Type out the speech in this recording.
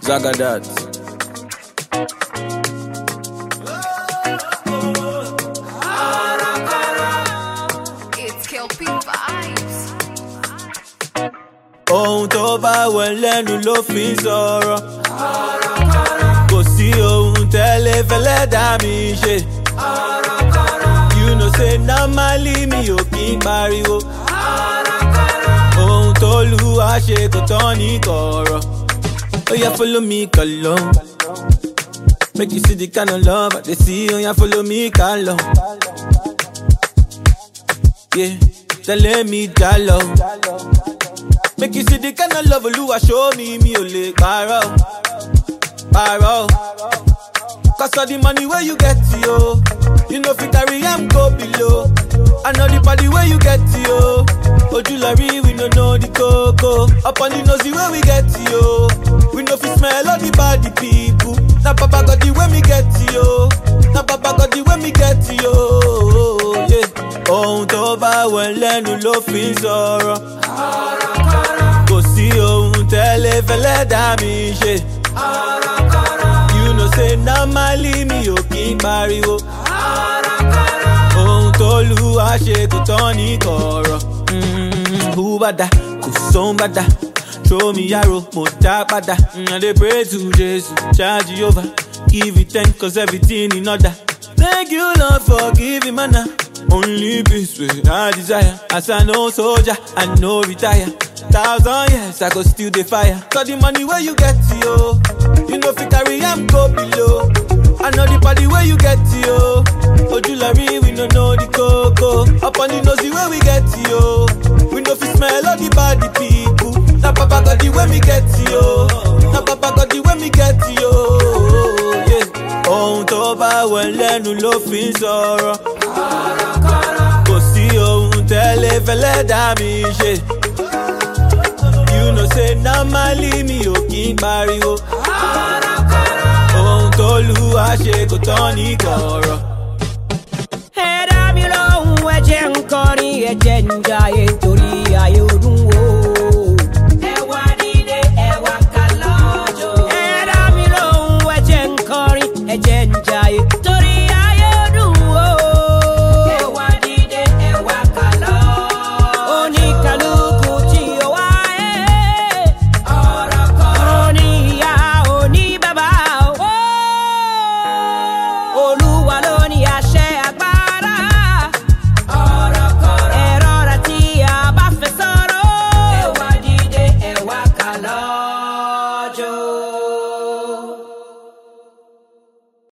Zagadat. It's Kelpie vibes. Ohun tó bá wẹ̀ lẹ́nu ló fi ń sọ̀rọ̀. Kò sí ohun tẹ́lẹ̀ fẹ́lẹ́ dá mi ṣe. You know say normally mi ò kí ń pariwo. Ohun tó lù wá ṣe kò tán ní kọ̀rọ̀. Oh yeah, follow me, Kalo. Make you see the kind of love I dey see. Oh yeah, follow me, Kalo. Yeah, tell me Jalo. Make you see the kind of love Oluwa show me, mi ò lè parọ́. Cause all the money where you get to, yo, you know fi carry am go below. I know the party where you get to, yo. Ojulari, we no know the coco. Up on the nosy where we get to, yo. We know fi smell all the body people. Now Papa got the way me get to, yo. Now Papa got the way me get to, yo. Yeah. Ohun tó bá wẹ̀ lẹ́nu ló fi ń sọ̀rọ̀. Kò sí ohun tẹ́lẹ̀ fẹ́lẹ́ dá mi ṣe. You know say normally mi ò kí ń pariwo. Ohun tó lù wá ṣe kò tán ní kọ̀rọ̀. Who bada, kò sóhun bada. Throw me arrow, mo dá padà. I dey pray to Jesus, charge Jehovah. Give it thanks cause everything in order. Thank you Lord for giving manna. Only peace with I desire. As I know soldier, I know retire. 1,000 years I go still the fire. Cause the money where you get to, yo, you know fi carry am go below. I know the party where you get to, yo. Ojulari, we no know the coco. Up on the nosy where we get to, yo. We know fi smell all the body people. Now Papa got the way me get to, yo. Now Papa got the way me get to, yo. Yeah. Ohun tó bá wẹ̀ lẹ́nu ló fi ń sọ̀rọ̀. Kò sí ohun tẹ́lẹ̀ fẹ́lẹ́ dá mi ṣe. You know say normally mi ò kí ń pariwo. Ohun tó lù wá ṣe kò tán ní kọ̀rọ̀. Ẹ̀dá mi lóhùn ẹ̀jẹ̀ ń kọrin ẹ̀jẹ̀ ń jayé torí ayé ọdún wo.